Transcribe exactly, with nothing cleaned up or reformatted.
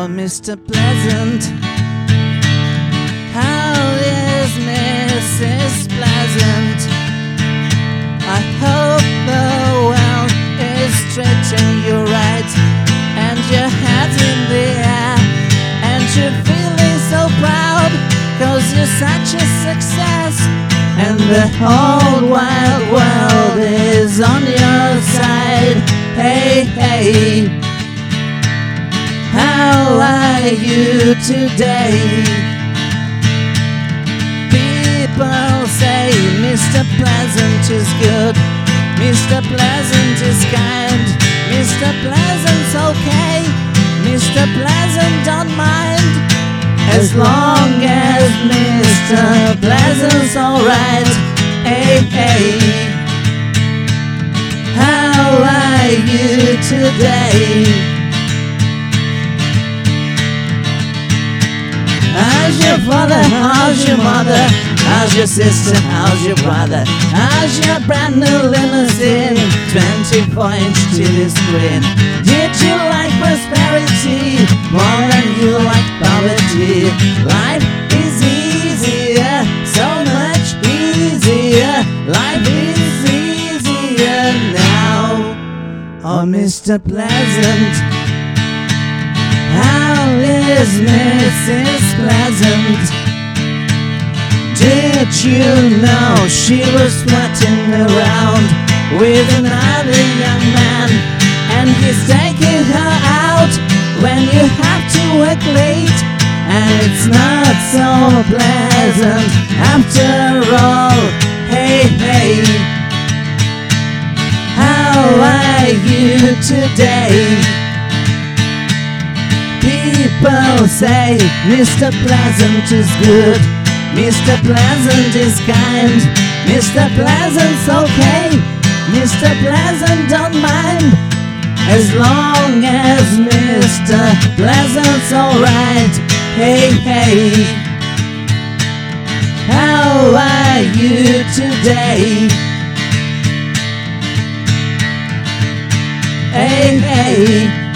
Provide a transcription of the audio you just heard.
Oh, Mister Pleasant, how is Missus Pleasant? I hope the world is treating you right, and your head in the air, and you're feeling so proud, cause you're such a success, and the whole wide world is on your side. Hey, hey, how are you today? People say Mister Pleasant is good, Mister Pleasant is kind, Mister Pleasant's okay, Mister Pleasant don't mind, as long as Mister Pleasant's alright. Hey, hey, how are you today? How's your father? How's your mother? How's your sister? How's your brother? How's your brand new limousine? twenty-four inch T V screen. Did you like prosperity more than you like poverty? Life is easier, so much easier. Life is easier now. Oh, Mister Pleasant, how is Missus Pleasant? Did you know she was flirting around with another young man, and he's taking her out when you have to work late, and it's not so pleasant after all. Hey, hey, how are you today? People say Mister Pleasant is good, Mister Pleasant is kind, Mister Pleasant's okay, Mister Pleasant don't mind, as long as Mister Pleasant's alright. Hey, hey, how are you today? Hey, hey,